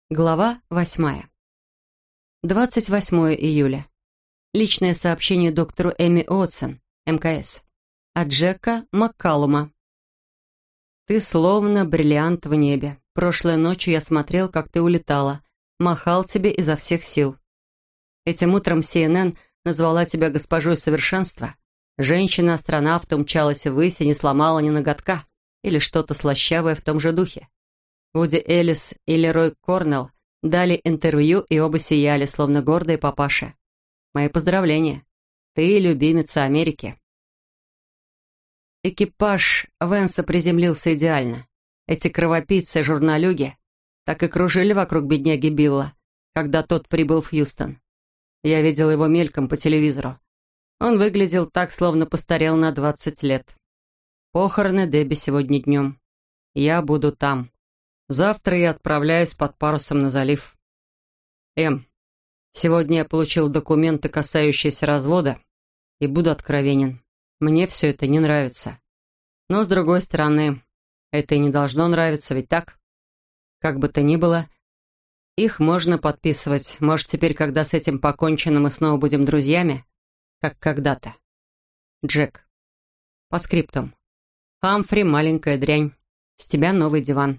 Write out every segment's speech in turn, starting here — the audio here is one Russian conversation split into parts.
Глава 8. 28 июля. Личное сообщение доктору Эми Уотсон, МКС. От Джека Маккалума. «Ты словно бриллиант в небе. Прошлой ночью я смотрел, как ты улетала. Махал тебе изо всех сил. Этим утром CNN назвала тебя госпожой совершенства. Женщина-астронавт умчалась ввысь и не сломала ни ноготка. Или что-то слащавое в том же духе. Вуди Эллис и Лерой Корнелл дали интервью, и оба сияли, словно гордые папаши. Мои поздравления. Ты любимица Америки». Экипаж Венса приземлился идеально. Эти кровопийцы-журналюги так и кружили вокруг бедняги Билла, когда тот прибыл в Хьюстон. Я видел его мельком по телевизору. Он выглядел так, словно постарел на 20 лет. Похороны Дебби сегодня днем. Я буду там. Завтра я отправляюсь под парусом на залив. Сегодня я получил документы, касающиеся развода, и буду откровенен. Мне все это не нравится. Но, с другой стороны, это и не должно нравиться, ведь так? Как бы то ни было, их можно подписывать. Может, теперь, когда с этим покончено, мы снова будем друзьями, как когда-то. Джек. По скриптум. Хамфри, маленькая дрянь. С тебя новый диван.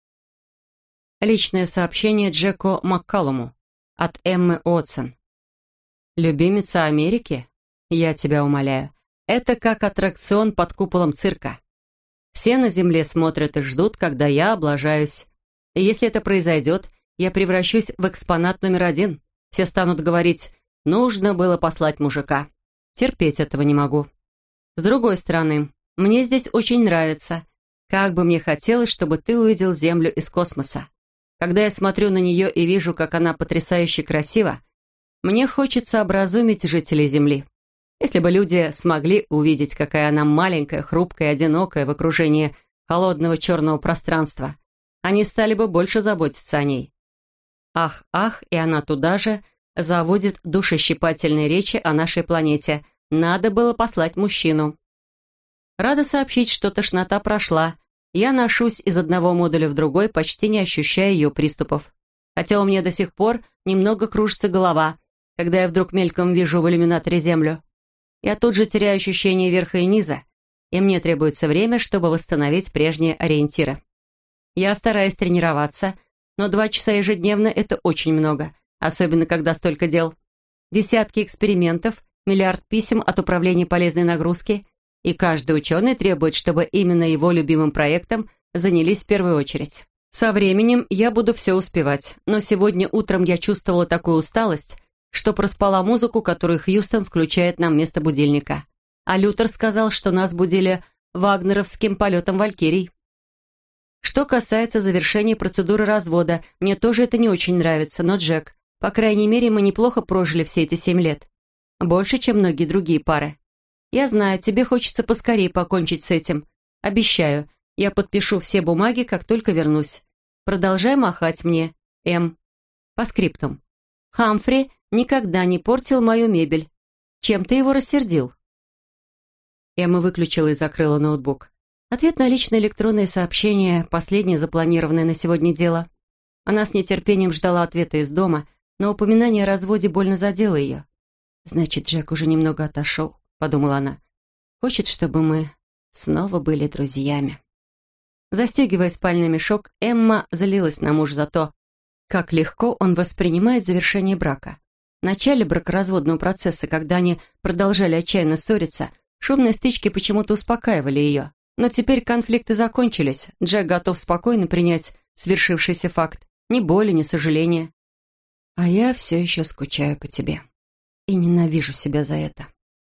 Личное сообщение Джеку Маккалуму от Эммы Уотсон. «Любимица Америки? Я тебя умоляю. Это как аттракцион под куполом цирка. Все на земле смотрят и ждут, когда я облажаюсь. И если это произойдет, я превращусь в экспонат номер 1. Все станут говорить: нужно было послать мужика. Терпеть этого не могу. С другой стороны, мне здесь очень нравится. Как бы мне хотелось, чтобы ты увидел Землю из космоса. Когда я смотрю на нее и вижу, как она потрясающе красива, мне хочется образумить жителей Земли. Если бы люди смогли увидеть, какая она маленькая, хрупкая и одинокая в окружении холодного черного пространства, они стали бы больше заботиться о ней. Ах, ах, и она туда же заводит душещипательные речи о нашей планете. Надо было послать мужчину. Рада сообщить, что тошнота прошла. Я ношусь из одного модуля в другой, почти не ощущая ее приступов. Хотя у меня до сих пор немного кружится голова, когда я вдруг мельком вижу в иллюминаторе Землю. Я тут же теряю ощущение верха и низа, и мне требуется время, чтобы восстановить прежние ориентиры. Я стараюсь тренироваться, но 2 часа ежедневно — это очень много, особенно когда столько дел. Десятки экспериментов, миллиард писем от управления полезной нагрузки, и каждый ученый требует, чтобы именно его любимым проектом занялись в первую очередь. Со временем я буду все успевать, но сегодня утром я чувствовала такую усталость, что проспала музыку, которую Хьюстон включает нам вместо будильника. А Лютер сказал, что нас будили вагнеровским полетом валькирий. Что касается завершения процедуры развода, мне тоже это не очень нравится, но, Джек, по крайней мере, мы неплохо прожили все эти 7 лет. Больше, чем многие другие пары. Я знаю, тебе хочется поскорее покончить с этим. Обещаю, я подпишу все бумаги, как только вернусь. Продолжай махать мне, М. По скриптум. Хамфри никогда не портил мою мебель. Чем ты его рассердил?» Эмма выключила и закрыла ноутбук. Ответ на личное электронное сообщение, последнее запланированное на сегодня дело. Она с нетерпением ждала ответа из дома, но упоминание о разводе больно задело ее. «Значит, Джек уже немного отошел», — подумала она. «Хочет, чтобы мы снова были друзьями». Застегивая спальный мешок, Эмма злилась на мужа за то, как легко он воспринимает завершение брака. В начале бракоразводного процесса, когда они продолжали отчаянно ссориться, шумные стычки почему-то успокаивали ее. Но теперь конфликты закончились. Джек готов спокойно принять свершившийся факт. Ни боли, ни сожаления. «А я все еще скучаю по тебе. И ненавижу себя за это».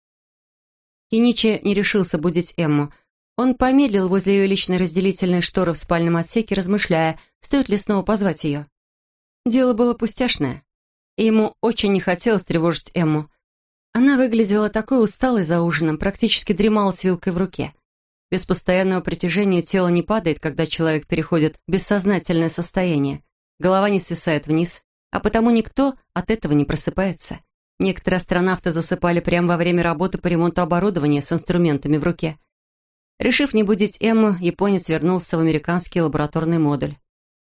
Киничи не решился будить Эмму. Он помедлил возле ее личной разделительной шторы в спальном отсеке, размышляя, стоит ли снова позвать ее. Дело было пустяшное, и ему очень не хотелось тревожить Эмму. Она выглядела такой усталой за ужином, практически дремала с вилкой в руке. Без постоянного притяжения тело не падает, когда человек переходит в бессознательное состояние. Голова не свисает вниз, а потому никто от этого не просыпается. Некоторые астронавты засыпали прямо во время работы по ремонту оборудования с инструментами в руке. Решив не будить Эмму, японец вернулся в американский лабораторный модуль.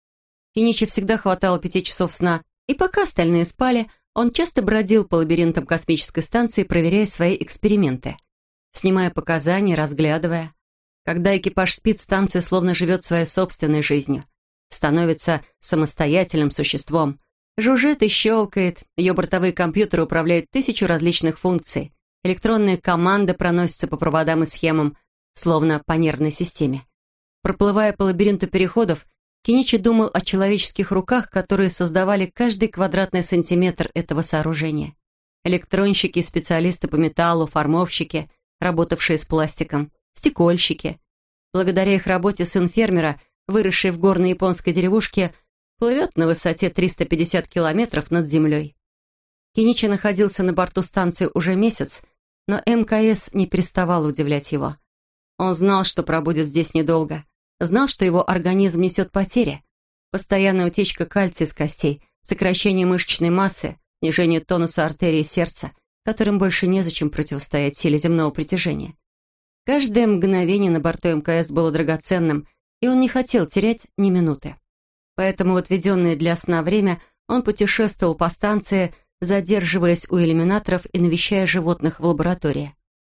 Киничи всегда хватало 5 часов сна, и пока остальные спали, он часто бродил по лабиринтам космической станции, проверяя свои эксперименты, снимая показания, разглядывая. Когда экипаж спит, станция словно живет своей собственной жизнью, становится самостоятельным существом, жужжит и щелкает, ее бортовые компьютеры управляют 1000 различных функций, электронные команды проносятся по проводам и схемам, словно по нервной системе. Проплывая по лабиринту переходов, Киничи думал о человеческих руках, которые создавали каждый квадратный сантиметр этого сооружения. Электронщики и специалисты по металлу, формовщики, работавшие с пластиком, стекольщики. Благодаря их работе сын фермера, выросший в горной японской деревушке, плывет на высоте 350 километров над землей. Киничи находился на борту станции уже месяц, но МКС не переставал удивлять его. Он знал, что пробудет здесь недолго. Знал, что его организм несет потери. Постоянная утечка кальция из костей, сокращение мышечной массы, снижение тонуса артерий сердца, которым больше незачем противостоять силе земного притяжения. Каждое мгновение на борту МКС было драгоценным, и он не хотел терять ни минуты. Поэтому в отведенное для сна время он путешествовал по станции, задерживаясь у иллюминаторов и навещая животных в лаборатории.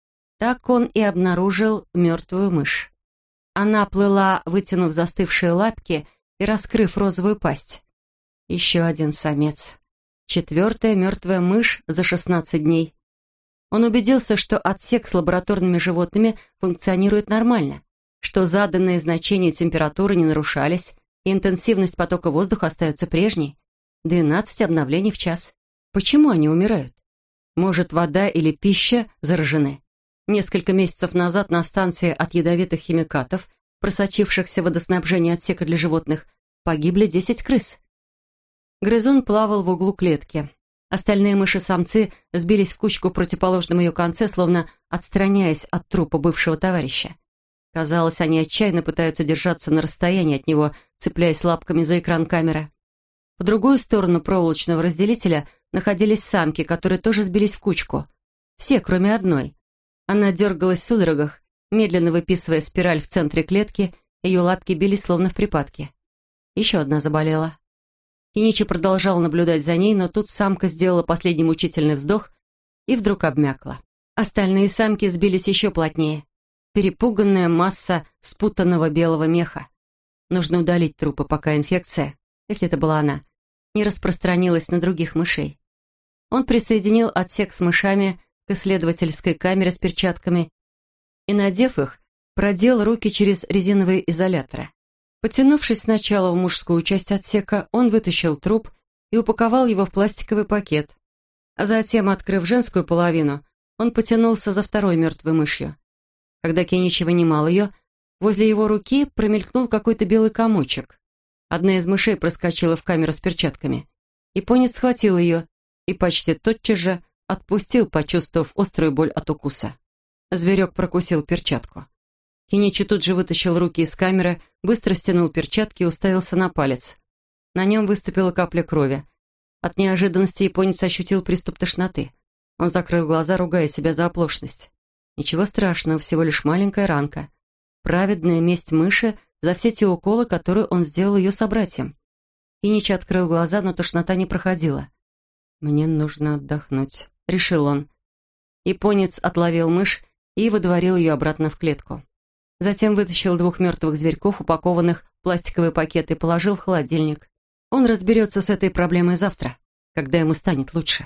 Так он и обнаружил мертвую мышь. Она плыла, вытянув застывшие лапки и раскрыв розовую пасть. Еще один самец. 4-я мертвая мышь за 16 дней. Он убедился, что отсек с лабораторными животными функционирует нормально, что заданные значения температуры не нарушались, и интенсивность потока воздуха остается прежней. 12 обновлений в час. Почему они умирают? Может, вода или пища заражены? Несколько месяцев назад на станции от ядовитых химикатов, просочившихся в водоснабжение отсека для животных, погибли 10 крыс. Грызун плавал в углу клетки. Остальные мыши-самцы сбились в кучку в противоположном ее конце, словно отстраняясь от трупа бывшего товарища. Казалось, они отчаянно пытаются держаться на расстоянии от него, цепляясь лапками за экран камеры. По другую сторону проволочного разделителя находились самки, которые тоже сбились в кучку. Все, кроме одной. Она дергалась в судорогах, медленно выписывая спираль в центре клетки, ее лапки бились словно в припадке. Еще одна заболела. Киничи продолжал наблюдать за ней, но тут самка сделала последний мучительный вздох и вдруг обмякла. Остальные самки сбились еще плотнее. Перепуганная масса спутанного белого меха. Нужно удалить трупы, пока инфекция, если это была она, не распространилась на других мышей. Он присоединил отсек с мышами к исследовательской камере с перчатками и, надев их, продел руки через резиновые изоляторы. Потянувшись сначала в мужскую часть отсека, он вытащил труп и упаковал его в пластиковый пакет. А затем, открыв женскую половину, он потянулся за второй мертвой мышью. Когда Киничи вынимал ее, возле его руки промелькнул какой-то белый комочек. Одна из мышей проскочила в камеру с перчатками. Японец схватил ее и почти тотчас же отпустил, почувствовав острую боль от укуса. Зверек прокусил перчатку. Киничи тут же вытащил руки из камеры, быстро стянул перчатки и уставился на палец. На нем выступила капля крови. От неожиданности японец ощутил приступ тошноты. Он закрыл глаза, ругая себя за оплошность. Ничего страшного, всего лишь маленькая ранка. Праведная месть мыши за все те уколы, которые он сделал ее собратьям. Киничи открыл глаза, но тошнота не проходила. «Мне нужно отдохнуть», — решил он. Японец отловил мышь и выдворил ее обратно в клетку. Затем вытащил 2 мертвых зверьков, упакованных в пластиковые пакеты, и положил в холодильник. Он разберется с этой проблемой завтра, когда ему станет лучше.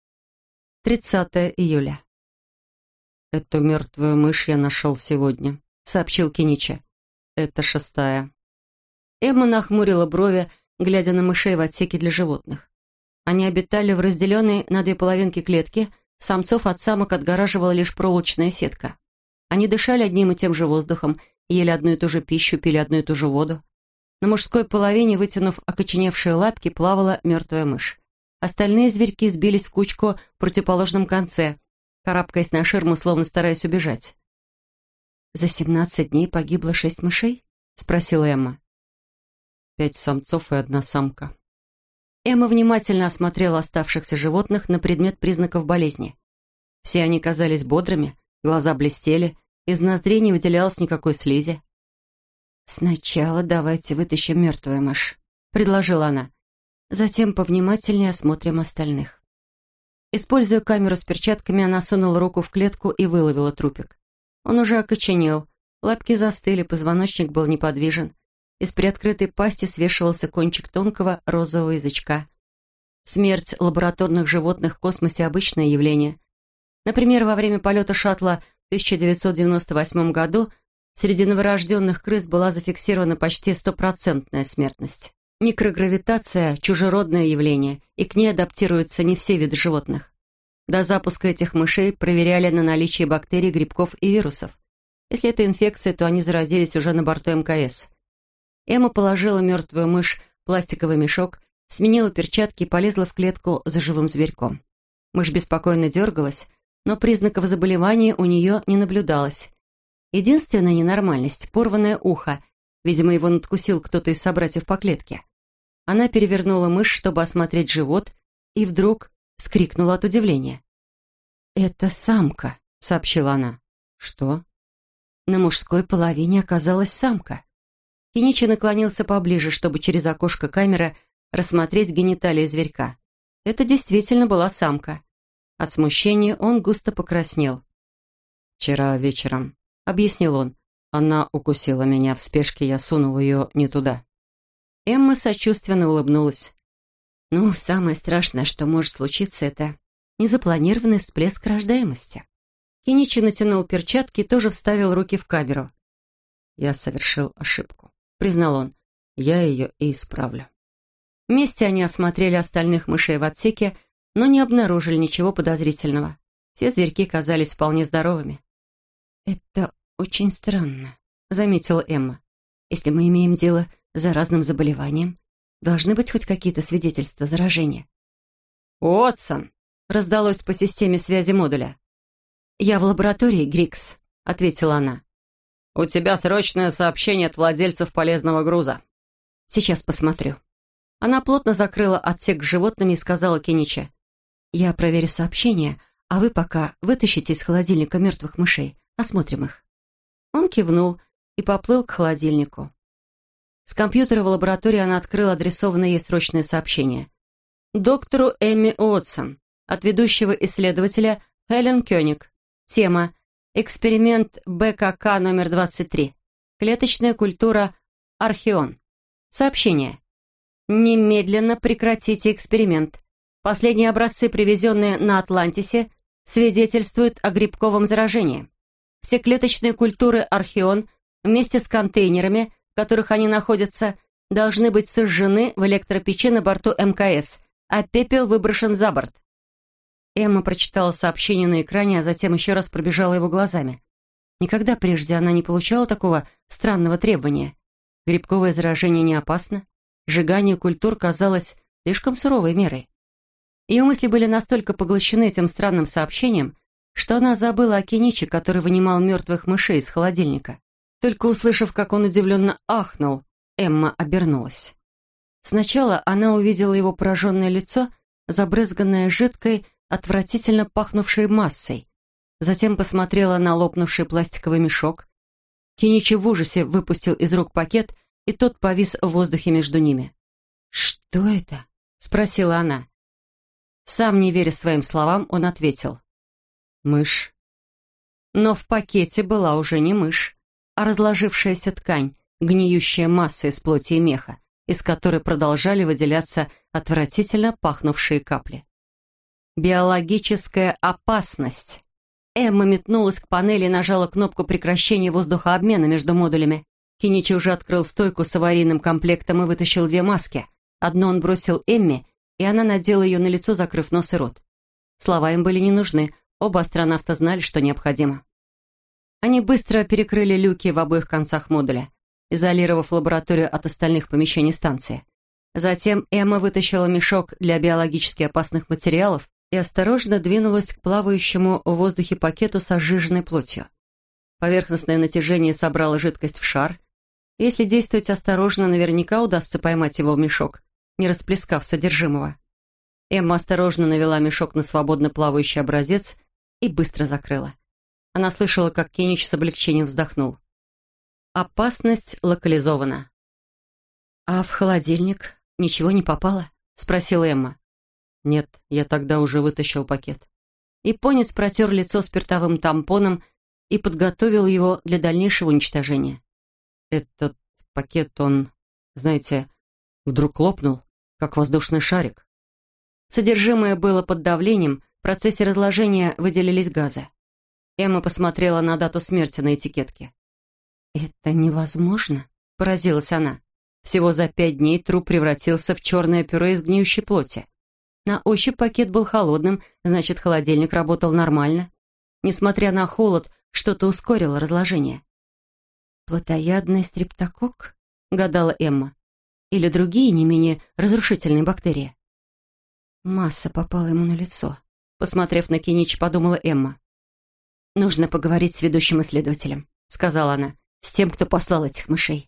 30 июля. «Эту мертвую мышь я нашел сегодня», — сообщил Киничи. «Это 6-я». Эмма нахмурила брови, глядя на мышей в отсеке для животных. Они обитали в разделенной на 2 половинки клетки, самцов от самок отгораживала лишь проволочная сетка. Они дышали одним и тем же воздухом, ели одну и ту же пищу, пили одну и ту же воду. На мужской половине, вытянув окоченевшие лапки, плавала мертвая мышь. Остальные зверьки сбились в кучку в противоположном конце, карабкаясь на ширму, словно стараясь убежать. «За 17 дней погибло 6 мышей?» — спросила Эмма. 5 самцов и 1 самка. Эмма внимательно осмотрела оставшихся животных на предмет признаков болезни. Все они казались бодрыми, глаза блестели, из ноздрей не выделялось никакой слизи. «Сначала давайте вытащим мертвую мышь», — предложила она. «Затем повнимательнее осмотрим остальных». Используя камеру с перчатками, она сунула руку в клетку и выловила трупик. Он уже окоченел, лапки застыли, позвоночник был неподвижен. Из приоткрытой пасти свешивался кончик тонкого розового язычка. Смерть лабораторных животных в космосе – обычное явление. Например, во время полета шаттла в 1998 году среди новорожденных крыс была зафиксирована почти 100% смертность. Микрогравитация – чужеродное явление, и к ней адаптируются не все виды животных. До запуска этих мышей проверяли на наличие бактерий, грибков и вирусов. Если это инфекция, то они заразились уже на борту МКС. Эмма положила мертвую мышь в пластиковый мешок, сменила перчатки и полезла в клетку за живым зверьком. Мышь беспокойно дергалась, но признаков заболевания у нее не наблюдалось. Единственная ненормальность – порванное ухо. Видимо, его надкусил кто-то из собратьев по клетке. Она перевернула мышь, чтобы осмотреть живот, и вдруг вскрикнула от удивления. «Это самка», — сообщила она. «Что?» На мужской половине оказалась самка. Киничи наклонился поближе, чтобы через окошко камеры рассмотреть гениталии зверька. Это действительно была самка. От смущения он густо покраснел. «Вчера вечером», — объяснил он, — «она укусила меня в спешке, я сунул ее не туда». Эмма сочувственно улыбнулась. «Ну, самое страшное, что может случиться, это незапланированный всплеск рождаемости». Киничи натянул перчатки и тоже вставил руки в камеру. «Я совершил ошибку», — признал он. «Я ее и исправлю». Вместе они осмотрели остальных мышей в отсеке, но не обнаружили ничего подозрительного. Все зверьки казались вполне здоровыми. «Это очень странно», — заметила Эмма. «Если мы имеем дело с заразным заболеванием, должны быть хоть какие-то свидетельства заражения». «Уотсон!» — раздалось по системе связи модуля. «Я в лаборатории, Грикс», — ответила она. «У тебя срочное сообщение от владельцев полезного груза». «Сейчас посмотрю». Она плотно закрыла отсек с животными и сказала Киничи: «Я проверю сообщение, а вы пока вытащите из холодильника мертвых мышей. Осмотрим их». Он кивнул и поплыл к холодильнику. С компьютера в лаборатории она открыла адресованное ей срочное сообщение. Доктору Эмми Уотсон, от ведущего исследователя Хелен Кёник. Тема: эксперимент БКК номер 23. Клеточная культура археон. Сообщение: немедленно прекратите эксперимент. Последние образцы, привезенные на Атлантисе, свидетельствуют о грибковом заражении. Все клеточные культуры археон вместе с контейнерами, в которых они находятся, должны быть сожжены в электропечи на борту МКС, а пепел выброшен за борт. Эмма прочитала сообщение на экране, а затем еще раз пробежала его глазами. Никогда прежде она не получала такого странного требования. Грибковое заражение не опасно. Сжигание культур казалось слишком суровой мерой. Ее мысли были настолько поглощены этим странным сообщением, что она забыла о Киничи, который вынимал мертвых мышей из холодильника. Только услышав, как он удивленно ахнул, Эмма обернулась. Сначала она увидела его пораженное лицо, забрызганное жидкой, отвратительно пахнувшей массой. Затем посмотрела на лопнувший пластиковый мешок. Киничи в ужасе выпустил из рук пакет, и тот повис в воздухе между ними. «Что это?» — спросила она. Сам не веря своим словам, он ответил: «Мышь». Но в пакете была уже не мышь, а разложившаяся ткань, гниющая масса из плоти и меха, из которой продолжали выделяться отвратительно пахнувшие капли. Биологическая опасность. Эмма метнулась к панели и нажала кнопку прекращения воздухообмена между модулями. Киничи уже открыл стойку с аварийным комплектом и вытащил 2 маски. Одну он бросил Эмме, и она надела ее на лицо, закрыв нос и рот. Слова им были не нужны, оба астронавта знали, что необходимо. Они быстро перекрыли люки в обоих концах модуля, изолировав лабораторию от остальных помещений станции. Затем Эмма вытащила мешок для биологически опасных материалов и осторожно двинулась к плавающему в воздухе пакету со сжиженной плотью. Поверхностное натяжение собрало жидкость в шар. Если действовать осторожно, наверняка удастся поймать его в мешок, не расплескав содержимого. Эмма осторожно навела мешок на свободно плавающий образец и быстро закрыла. Она слышала, как Кинич с облегчением вздохнул. Опасность локализована. «А в холодильник? «Ничего не попало?» — спросила Эмма. «Нет, я тогда уже вытащил пакет». Японец протер лицо спиртовым тампоном и подготовил его для дальнейшего уничтожения. Этот пакет, он, знаете, вдруг лопнул, как воздушный шарик. Содержимое было под давлением, в процессе разложения выделились газы. Эмма посмотрела на дату смерти на этикетке. «Это невозможно», — поразилась она. Всего за 5 дней труп превратился в черное пюре из гниющей плоти. На ощупь пакет был холодным, значит, холодильник работал нормально. Несмотря на холод, что-то ускорило разложение. «Плотоядный стрептококк?» — гадала Эмма. «Или другие, не менее разрушительные бактерии?» Масса попала ему на лицо. Посмотрев на Киничи, подумала Эмма. «Нужно поговорить с ведущим исследователем», — сказала она, «с тем, кто послал этих мышей».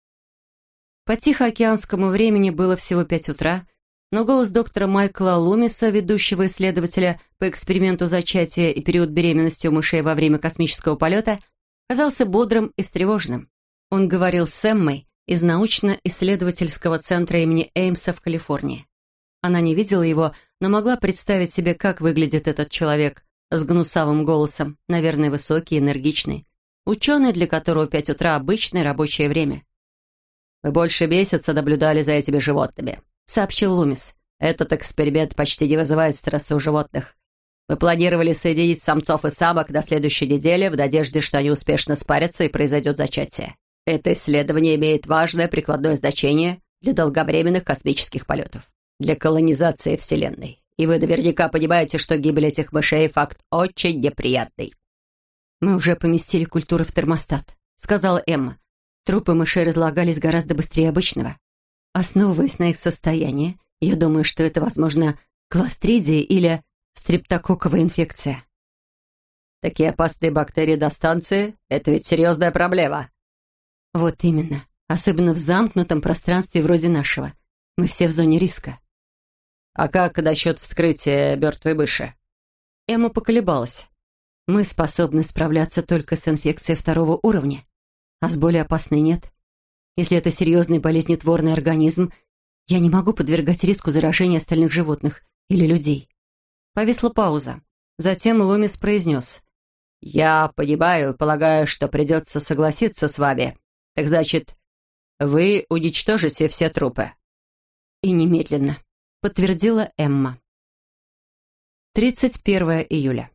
По тихоокеанскому времени было всего 5 утра, но голос доктора Майкла Лумиса, ведущего исследователя по эксперименту зачатия и период беременности у мышей во время космического полета, казался бодрым и встревоженным. Он говорил с Эммой из научно-исследовательского центра имени Эймса в Калифорнии. Она не видела его, но могла представить себе, как выглядит этот человек с гнусавым голосом, наверное, высокий и энергичный. Ученый, для которого 5 утра — обычное рабочее время. «Мы больше месяца наблюдали за этими животными», — сообщил Лумис. «Этот эксперимент почти не вызывает стресса у животных. Мы планировали соединить самцов и самок до следующей недели в надежде, что они успешно спарятся и произойдет зачатие. Это исследование имеет важное прикладное значение для долговременных космических полетов, для колонизации Вселенной. И вы наверняка понимаете, что гибель этих мышей — факт очень неприятный». «Мы уже поместили культуры в термостат», — сказала Эмма. «Трупы мышей разлагались гораздо быстрее обычного. Основываясь на их состоянии, я думаю, что это, возможно, кластридия или стрептококковая инфекция». «Такие опасные бактерии до станции — это ведь серьезная проблема». «Вот именно. Особенно в замкнутом пространстве вроде нашего. Мы все в зоне риска». «А как насчет вскрытия мертвой мыши?» Эмма поколебалась. «Мы способны справляться только с инфекцией 2-го уровня, а с более опасной нет. Если это серьезный болезнетворный организм, я не могу подвергать риску заражения остальных животных или людей». Повисла пауза. Затем Лумис произнес. «Я понимаю, полагаю, что придется согласиться с вами. Так значит, вы уничтожите все трупы?» «И немедленно», — подтвердила Эмма. 31 июля.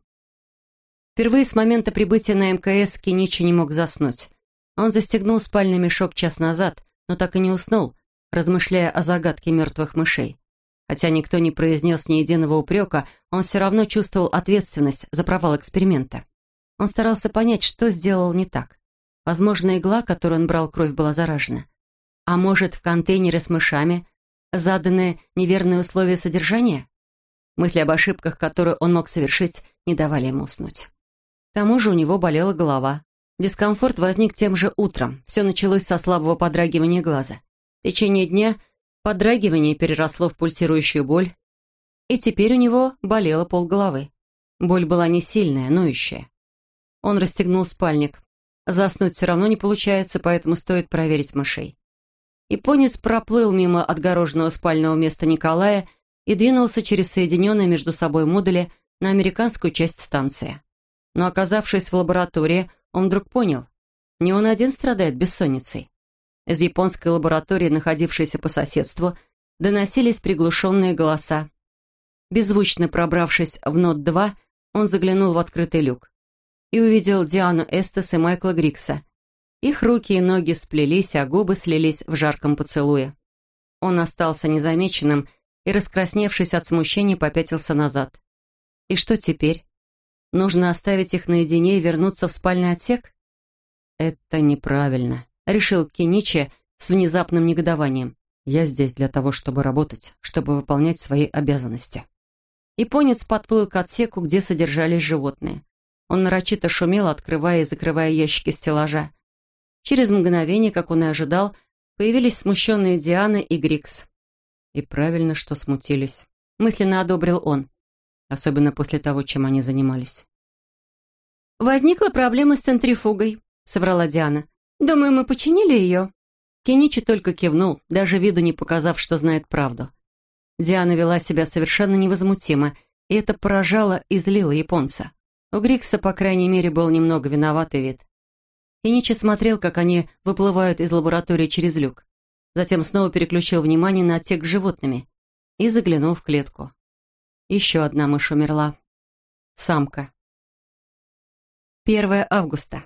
Впервые с момента прибытия на МКС Киничи не мог заснуть. Он застегнул спальный мешок час назад, но так и не уснул, размышляя о загадке мертвых мышей. Хотя никто не произнес ни единого упрека, он все равно чувствовал ответственность за провал эксперимента. Он старался понять, что сделал не так. Возможно, игла, которой он брал кровь, была заражена. А может, в контейнере с мышами заданы неверные условия содержания? Мысли об ошибках, которые он мог совершить, не давали ему уснуть. К тому же у него болела голова. Дискомфорт возник тем же утром. Все началось со слабого подрагивания глаза. В течение дня подрагивание переросло в пульсирующую боль, и теперь у него болело полголовы. Боль была не сильная, ноющая. Он расстегнул спальник. Заснуть все равно не получается, поэтому стоит проверить мышей. Японец проплыл мимо отгороженного спального места Николая и двинулся через соединенные между собой модули на американскую часть станции. Но, оказавшись в лаборатории, он вдруг понял, не он один страдает бессонницей. Из японской лаборатории, находившейся по соседству, доносились приглушенные голоса. Беззвучно пробравшись в НОТ-2, он заглянул в открытый люк и увидел Диану Эстес и Майкла Грикса. Их руки и ноги сплелись, а губы слились в жарком поцелуе. Он остался незамеченным и, раскрасневшись от смущения, попятился назад. И что теперь? Нужно оставить их наедине и вернуться в спальный отсек? «Это неправильно», — решил Киничи с внезапным негодованием. «Я здесь для того, чтобы работать, чтобы выполнять свои обязанности». Японец подплыл к отсеку, где содержались животные. Он нарочито шумел, открывая и закрывая ящики стеллажа. Через мгновение, как он и ожидал, появились смущенные Диана и Грикс. И правильно, что смутились. Мысленно одобрил он. Особенно после того, чем они занимались. «Возникла проблема с центрифугой», — соврала Диана. «Думаю, мы починили ее». Кеничи только кивнул, даже виду не показав, что знает правду. Диана вела себя совершенно невозмутимо, и это поражало и злило японца. У Грикса, по крайней мере, был немного виноватый вид. Кеничи смотрел, как они выплывают из лаборатории через люк. Затем снова переключил внимание на отсек с животными и заглянул в клетку. Еще одна мышь умерла. Самка. 1 августа.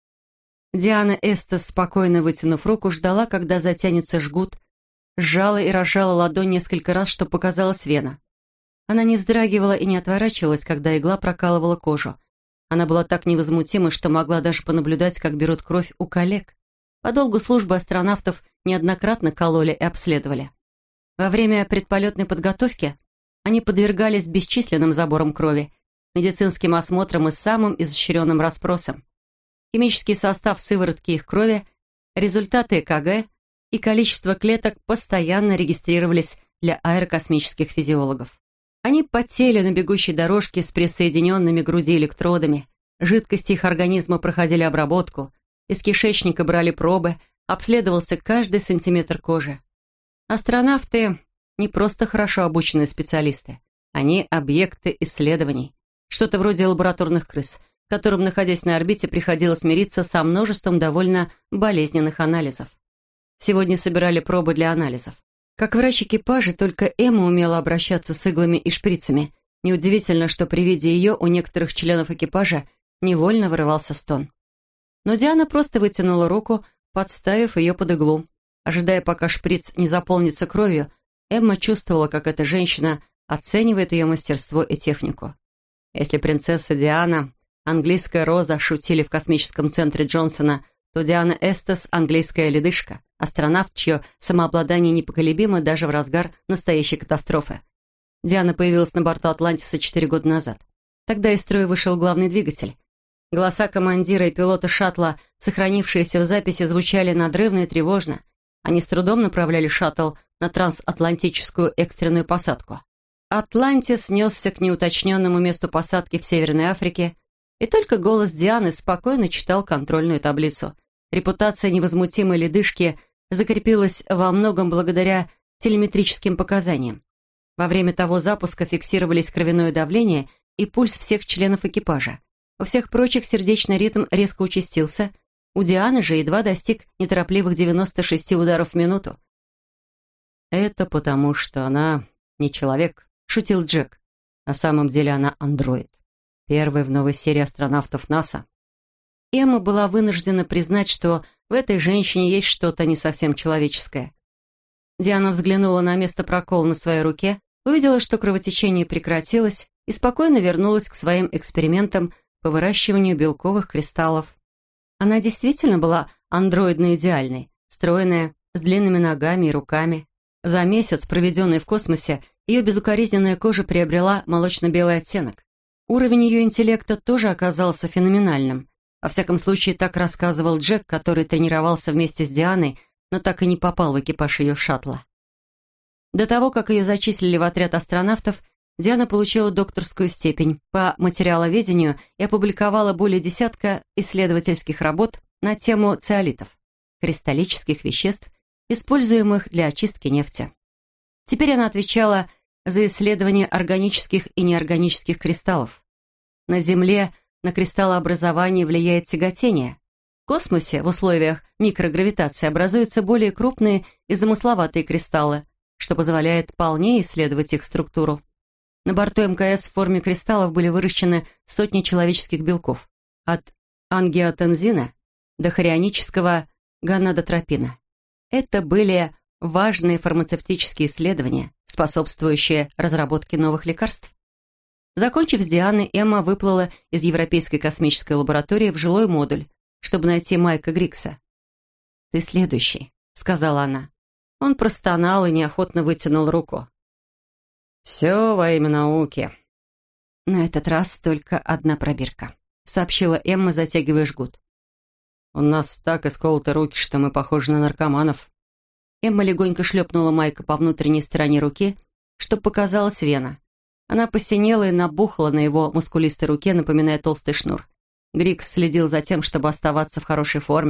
Диана Эстес, спокойно вытянув руку, ждала, когда затянется жгут, сжала и разжала ладонь несколько раз, что показалась вена. Она не вздрагивала и не отворачивалась, когда игла прокалывала кожу. Она была так невозмутима, что могла даже понаблюдать, как берут кровь у коллег. По долгу службы астронавтов неоднократно кололи и обследовали. Во время предполетной подготовки они подвергались бесчисленным заборам крови, медицинским осмотрам и самым изощренным расспросам. Химический состав сыворотки их крови, результаты ЭКГ и количество клеток постоянно регистрировались для аэрокосмических физиологов. Они потели на бегущей дорожке с присоединенными к груди электродами, жидкости их организма проходили обработку, из кишечника брали пробы, обследовался каждый сантиметр кожи. Астронавты не просто хорошо обученные специалисты, они объекты исследований, что-то вроде лабораторных крыс, которым, находясь на орбите, приходилось мириться со множеством довольно болезненных анализов. Сегодня собирали пробы для анализов. Как врач экипажа, только Эмма умела обращаться с иглами и шприцами. Неудивительно, что при виде ее у некоторых членов экипажа невольно вырывался стон. Но Диана просто вытянула руку, подставив ее под иглу. Ожидая, пока шприц не заполнится кровью, Эмма чувствовала, как эта женщина оценивает ее мастерство и технику. Если принцесса Диана, английская роза, шутили в космическом центре Джонсона, то Диана Эстес – английская ледышка, астронавт, чье самообладание непоколебимо даже в разгар настоящей катастрофы. Диана появилась на борту Атлантиса 4 года назад. Тогда из строя вышел главный двигатель. Голоса командира и пилота шаттла, сохранившиеся в записи, звучали надрывно и тревожно. Они с трудом направляли шаттл на трансатлантическую экстренную посадку. Атлантис несся к неуточненному месту посадки в Северной Африке, и только голос Дианы спокойно читал контрольную таблицу. Репутация невозмутимой ледышки закрепилась во многом благодаря телеметрическим показаниям. Во время того запуска фиксировались кровяное давление и пульс всех членов экипажа. У всех прочих сердечный ритм резко участился, у Дианы же едва достиг неторопливых 96 ударов в минуту. «Это потому, что она не человек», — шутил Джек. «На самом деле она андроид. Первый в новой серии астронавтов НАСА». Эмма была вынуждена признать, что в этой женщине есть что-то не совсем человеческое. Диана взглянула на место прокола на своей руке, увидела, что кровотечение прекратилось, и спокойно вернулась к своим экспериментам по выращиванию белковых кристаллов. Она действительно была андроидно-идеальной, стройная, с длинными ногами и руками. За месяц, проведенный в космосе, ее безукоризненная кожа приобрела молочно-белый оттенок. Уровень ее интеллекта тоже оказался феноменальным. Во всяком случае, так рассказывал Джек, который тренировался вместе с Дианой, но так и не попал в экипаж ее шаттла. До того, как ее зачислили в отряд астронавтов, Диана получила докторскую степень по материаловедению и опубликовала более десятка исследовательских работ на тему циолитов, кристаллических веществ, используемых для очистки нефти. Теперь она отвечала за исследование органических и неорганических кристаллов. На Земле на кристаллообразование влияет тяготение. В космосе в условиях микрогравитации образуются более крупные и замысловатые кристаллы, что позволяет полнее исследовать их структуру. На борту МКС в форме кристаллов были выращены сотни человеческих белков, от ангиотензина до хорионического гонадотропина. Это были важные фармацевтические исследования, способствующие разработке новых лекарств. Закончив с Дианой, Эмма выплыла из Европейской космической лаборатории в жилой модуль, чтобы найти Майка Грикса. «Ты следующий», — сказала она. Он простонал и неохотно вытянул руку. «Все во имя науки». «На этот раз только одна пробирка», — сообщила Эмма, затягивая жгут. «У нас так исколоты руки, что мы похожи на наркоманов». Эмма легонько шлепнула Майка по внутренней стороне руки, чтобы показалась вена. Она посинела и набухла на его мускулистой руке, напоминая толстый шнур. Грикс следил за тем, чтобы оставаться в хорошей форме,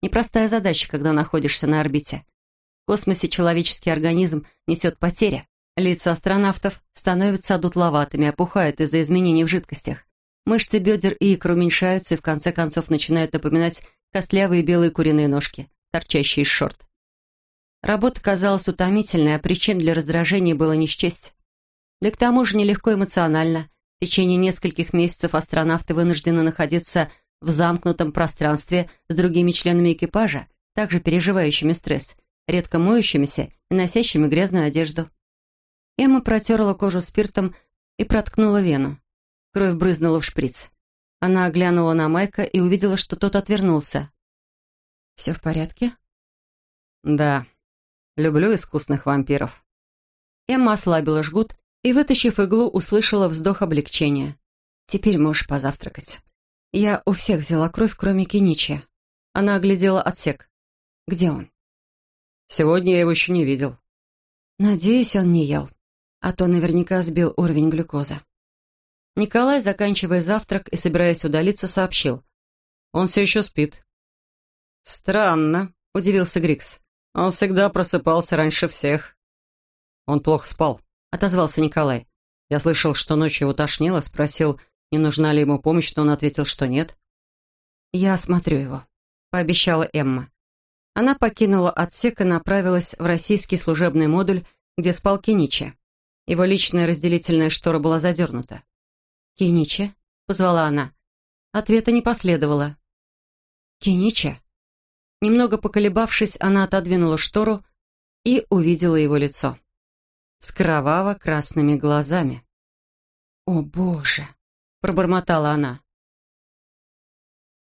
Непростая задача, когда находишься на орбите. В космосе человеческий организм несет потери. Лица астронавтов становятся одутловатыми, опухают из-за изменений в жидкостях. Мышцы бедер и икр уменьшаются и в конце концов начинают напоминать костлявые белые куриные ножки, торчащие из шорт. Работа казалась утомительной, а причин для раздражения было не счесть. Да и к тому же нелегко эмоционально. В течение нескольких месяцев астронавты вынуждены находиться в замкнутом пространстве с другими членами экипажа, также переживающими стресс, редко моющимися и носящими грязную одежду. Эмма протерла кожу спиртом и проткнула вену. Кровь брызнула в шприц. Она оглянула на Майка и увидела, что тот отвернулся. «Все в порядке?» «Да. Люблю искусных вампиров». Эмма ослабила жгут и, вытащив иглу, услышала вздох облегчения. «Теперь можешь позавтракать. Я у всех взяла кровь, кроме Кеничи». Она оглядела отсек. «Где он?» «Сегодня я его еще не видел». «Надеюсь, он не ел, а то наверняка сбил уровень глюкозы». Николай, заканчивая завтрак и собираясь удалиться, сообщил. «Он все еще спит». «Странно», — удивился Грикс. «Он всегда просыпался раньше всех». «Он плохо спал», — отозвался Николай. «Я слышал, что ночью его тошнило, спросил, не нужна ли ему помощь, но он ответил, что нет». «Я осмотрю его», — пообещала Эмма. Она покинула отсек и направилась в российский служебный модуль, где спал Кеничи. Его личная разделительная штора была задернута. «Кеничи?» — позвала она. Ответа не последовало. «Кеничи?» Немного поколебавшись, она отодвинула штору и увидела его лицо. С кроваво-красными глазами. «О, Боже!» — пробормотала она.